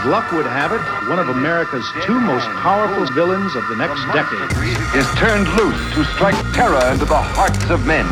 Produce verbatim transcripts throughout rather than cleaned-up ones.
luck would have it, one of America's two most powerful villains of the next decade is turned loose to strike terror into the hearts of men.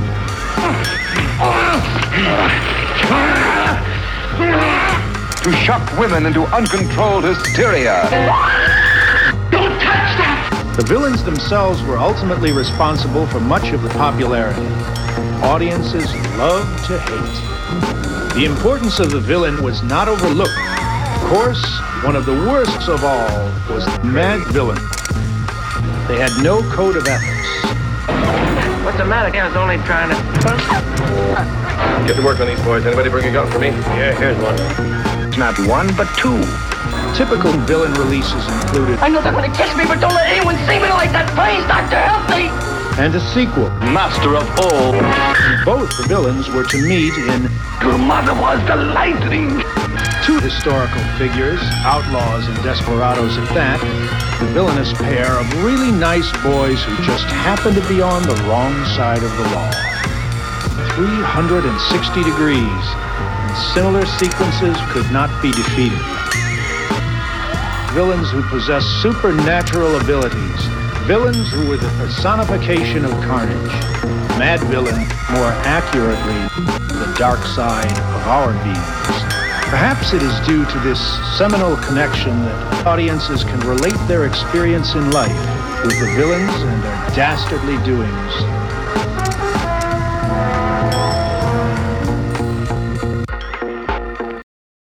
To shock women into uncontrolled hysteria. Don't touch that! The villains themselves were ultimately responsible for much of the popularity. Audiences loved to hate. The importance of the villain was not overlooked. Of course, one of the worst of all was the Mad Villain. They had no code of ethics. What's the matter? I was only trying to... Get to work on these boys. Anybody bring a gun for me? Yeah, here's one. Not one, but two. Typical villain releases included... I know they're going to catch me, but don't let anyone see me like that. Please, Doctor, help me! And a sequel. Master of all. Both the villains were to meet in... Your mother was the lightning. Two historical figures, outlaws and desperados at that, the villainous pair of really nice boys who just happened to be on the wrong side of the law. three hundred sixty degrees, and similar sequences could not be defeated. Villains who possess supernatural abilities, villains who were the personification of carnage. Mad Villain, more accurately, the dark side of our beings. Perhaps it is due to this seminal connection that audiences can relate their experience in life with the villains and their dastardly doings